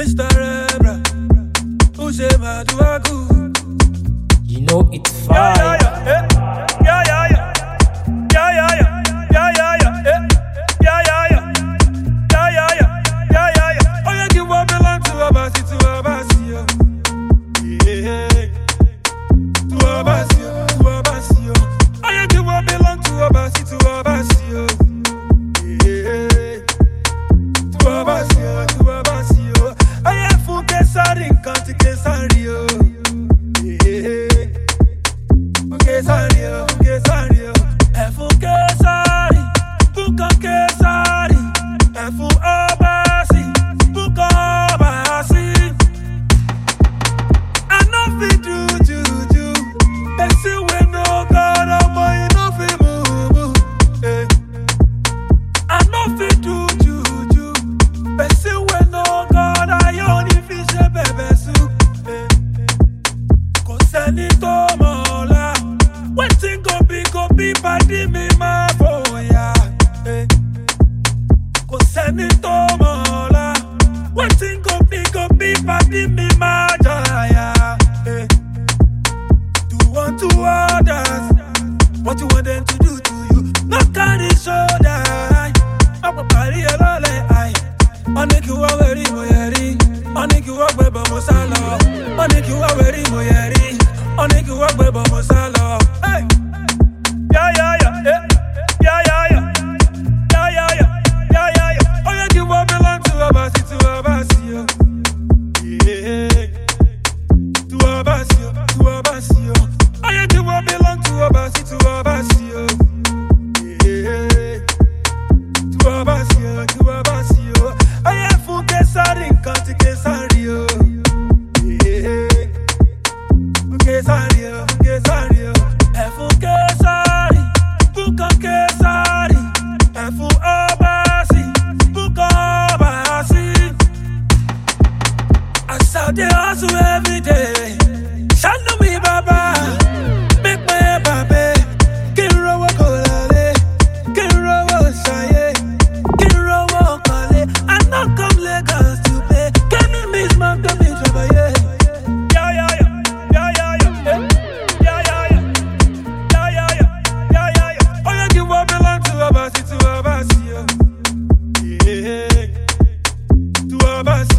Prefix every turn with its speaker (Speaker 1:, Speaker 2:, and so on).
Speaker 1: Mr. Rebra, who say my do I good?
Speaker 2: You know it's fine.
Speaker 1: Oh, you give what belong to Abasi, to Abasi, yo. Yeah, to Abasi, yo, to Abasi, yo. Oh, you give what belong to Abasi, to Abasi, yo. Yeah, to Abasi, yo, to Abasi, yo. Oh, yeah, fu Kesari, kanti Kesari, yo. Yeah, fu Kesari, yo, fu Kesari, yo. Fu Kesari, fu Kesari, fu Abasi, fu Abasi. I know fi do juju, person we no God, you no fi move. Eh. I know fi do juju, person we no God, I only fi se bebe su. Kò sẹ́ni tó mọ̀ ọ̀la, wetin go be pàdé mi máa bóyá. Kò sẹ́ni tó mọ̀ ọ̀la, wetin go be pàdé mi máa jàyà. Do unto others what you want them to do to you. No carry shoulder. Ọ̀pọ̀ parí ẹ lọ́lẹ̀ àì. Wọ́n ní kí wọ́n wẹ̀rí mo yẹ rí. Wọ́n ní kí wọ́n gbẹ̀bọ̀ mo sá lọ. Wọ́n ní kí wọ́n wẹ̀rí mo yẹ rí. Wọ́n ní kí wọ́n gbẹ̀bọ̀ mo sá lọ. Hey! Yeah, yeah, yeah, yeah. Yeah, yeah, yeah. Yeah, yeah, yeah. Yeah, yeah, yeah. Oh, you give what belong to Abasi, yo. Yeah. To Abasi, yo, to Abasi, yo. Oh, you give what belong to Abasi, yo. Yeah. To Abasi, yo, to Abasi, yo. Oh, yeah, fu Kesari, kanti Kesari, yo. Yeah. Fu Kesari, yo, fu Kesari, yo. Fu Kesari, fu Kesari, fu Abasi, fu Abasi. As I dey hustle every day, shine me baba, make my baby. Kí n rówó kó lọlé, kí n rówó ṣayé, kí n rówó kọ́lé. I no come Lagos to pay, kẹ́mi miss man tó mi jọba yé. Yeah, yeah, yeah, yeah, yeah, yeah, yeah, yeah, yeah, yeah, yeah, yeah, yeah, yeah, yeah. Oh, you give what belong to Abasi, yo. Yeah, to Abasi.